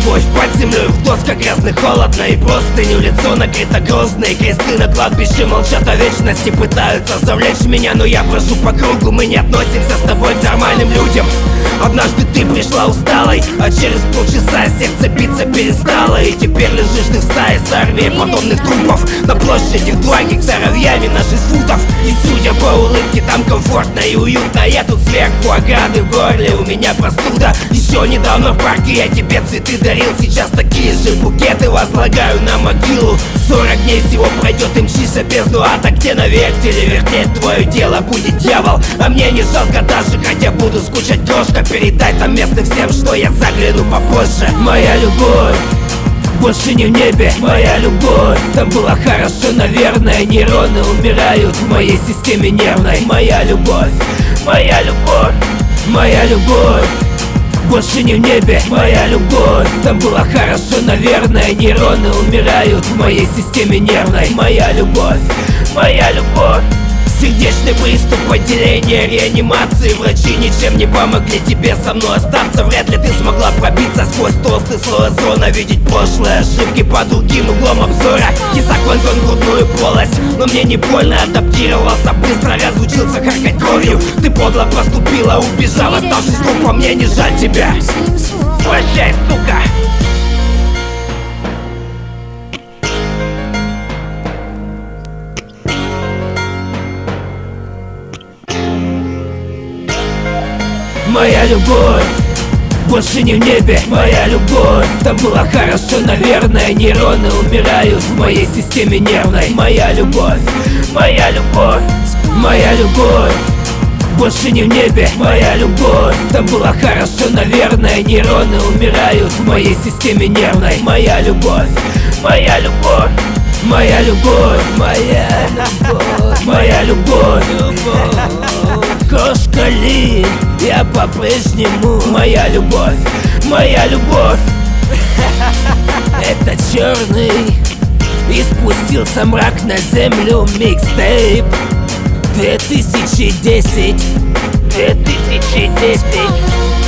любовь под землей, в досках грязно, холодно и простыню лицо накрыто грозные кресты на кладбище молчат о вечности, пытаются завлечь меня, но я брожу по кругу. Мы не относимся с тобой к нормальным людям. Однажды ты пришла усталой, а через полчаса сердце биться перестало. И теперь лежишь ты в стае с армией подобных трупов на площади в 2 гектара в яме на 6 футов. И судя по улыбке, там комфортно и уютно. Я тут сверху ограды, в горле у меня простуда. Еще недавно в парке я тебе цветы дарил, сейчас такие же букеты возлагаю на могилу. 40 дней всего пройдет и мчишься без дуата, где на вертеле вертеть твое дело будет дьявол. А мне не жалко даже, хотя буду скучать, крошка. Передай там местным всем, что я загляну попозже. Моя любовь больше не в небе, моя любовь. Там было хорошо, наверное, нейроны умирают в моей системе нервной. Моя любовь, моя любовь, моя любовь больше не в небе, моя любовь. Там было хорошо, наверное, нейроны умирают в моей системе нервной. Моя любовь, моя любовь. Сердечный приступ, отделение реанимации. Врачи ничем не помогли тебе со мной остаться. Вряд ли ты смогла пробиться сквозь толстый слой озона, видеть прошлые ошибки под другим углом обзора. Кисак вонзен в грудную полость, но мне не больно, адаптировался быстро, разучился харкать кровью. Ты подло проступила, убежала, оставшись трупом, мне не жаль тебя. Прощай, сука. Моя любовь больше не в небе, моя любовь. Там было хорошо, наверное, нейроны умирают в моей системе нервной. Моя любовь, моя любовь, моя любовь больше не в небе, моя любовь. Там было хорошо, наверное, нейроны умирают в моей системе нервной. Моя любовь, моя любовь, моя любовь, моя любовь, моя любовь. Кошка Ли, я по-прежнему моя любовь, моя любовь. Это черный и спустился мрак на землю микстейп 2010.